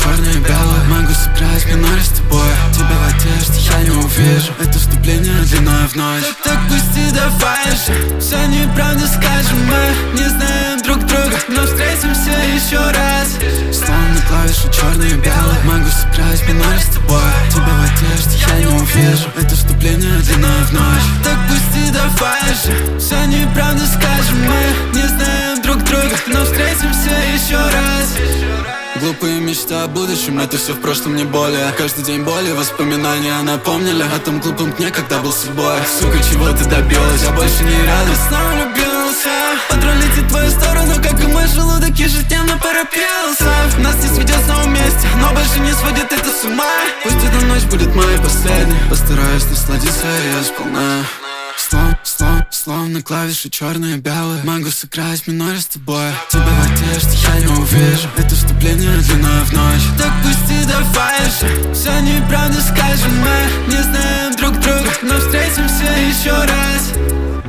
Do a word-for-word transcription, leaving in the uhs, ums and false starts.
черное и белое. Могу сыграть миноре с тобой, тебя в одежде я не увижу. Это вступление длиной в ночь. Так, так пусти, давай же, все неправда скажем. Мы не знаем друг друга, но встретимся еще раз. Словно клавиши черные и белые. Могу сыграть миноре с тобой, тебя в одежде я не увижу. Это вступление длиной в ночь. Так пусти, давай же, все неправда скажем. Мы не знаем друг друга, но встретимся еще раз. Глупые мечты о будущем, это все в прошлом, не более. Каждый день боли, воспоминания напомнили о том глупом дне, когда был с собой. Сука, чего ты добилась, я больше не рядом, снова влюбился. Патруль летит в твою сторону, как и мой желудок ежедневно поропился. Нас не сведет снова вместе, но больше не сводит это с ума. Пусть эта ночь будет моей последней, постараюсь насладиться ее сполна. Слов, слов, словно клавиши черные и белые. Могу сыграть миноре с тобой, тебя в одежде я не увижу. Это вступление длиной в ночь. Так пусти, давай же, все неправда скажем. Мы не знаем друг друга, но встретимся еще раз.